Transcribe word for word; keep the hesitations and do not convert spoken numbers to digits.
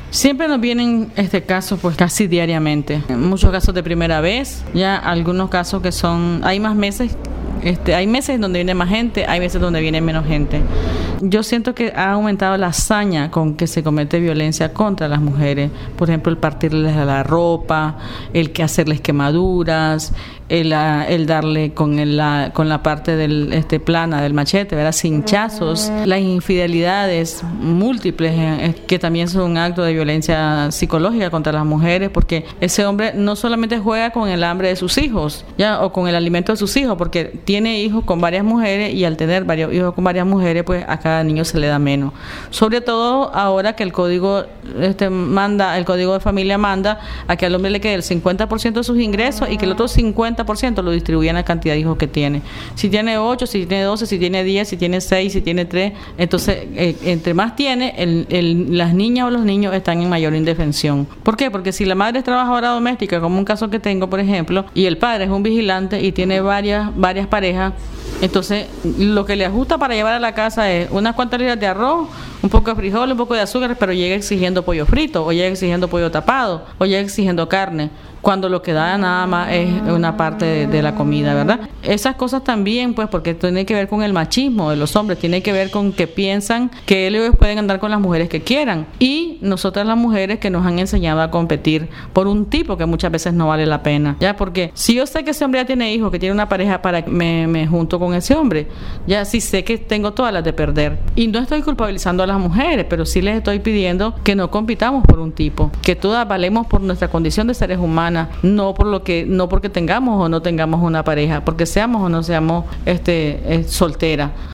Siempre nos vienen este casos pues casi diariamente, muchos casos de primera vez, ya algunos casos que son, hay más meses, este, hay meses donde viene más gente, hay meses donde viene menos gente. Yo siento que ha aumentado la hazaña con que se comete violencia contra las mujeres, por ejemplo el partirles la ropa, el que hacerles quemaduras, el, el darle con el, la con la parte del este plana del machete, ¿verdad? Cinchazos, las infidelidades múltiples eh, que también son un acto de violencia psicológica contra las mujeres, porque ese hombre no solamente juega con el hambre de sus hijos, ya, o con el alimento de sus hijos, porque tiene hijos con varias mujeres y al tener varios hijos con varias mujeres, pues a cada niño se le da menos. Sobre todo ahora que el código este manda, el código de familia manda a que al hombre le quede el cincuenta por ciento de sus ingresos y que el otro cincuenta por ciento lo distribuya en la cantidad de hijos que tiene. Si tiene ocho, si tiene doce, si tiene diez, si tiene seis, si tiene tres, entonces eh, entre más tiene, el, el, las niñas o los niños están en mayor indefensión. ¿Por qué? Porque si la madre es trabajadora doméstica, como un caso que tengo, por ejemplo, y el padre es un vigilante y tiene varias, varias parejas, entonces lo que le ajusta para llevar a la casa es unas cuantas libras de arroz, un poco de frijol, un poco de azúcar, pero llega exigiendo pollo frito, o llega exigiendo pollo tapado, o llega exigiendo carne, cuando lo que da nada más es una parte de, de la comida, ¿verdad? Esas cosas también, pues, porque tiene que ver con el machismo de los hombres, tiene que ver con que piensan que ellos pueden andar con las mujeres que quieran, y nosotras las mujeres que nos han enseñado a competir por un tipo que muchas veces no vale la pena, ¿ya? Porque si yo sé que ese hombre ya tiene hijos, que tiene una pareja, para que me, me junto con ese hombre, ya sí sé que tengo todas las de perder, y no estoy culpabilizando a las mujeres, pero sí les estoy pidiendo que no compitamos por un tipo, que todas valemos por nuestra condición de seres humanos, no por lo que no porque tengamos o no tengamos una pareja, porque seamos o no seamos este eh, solteras.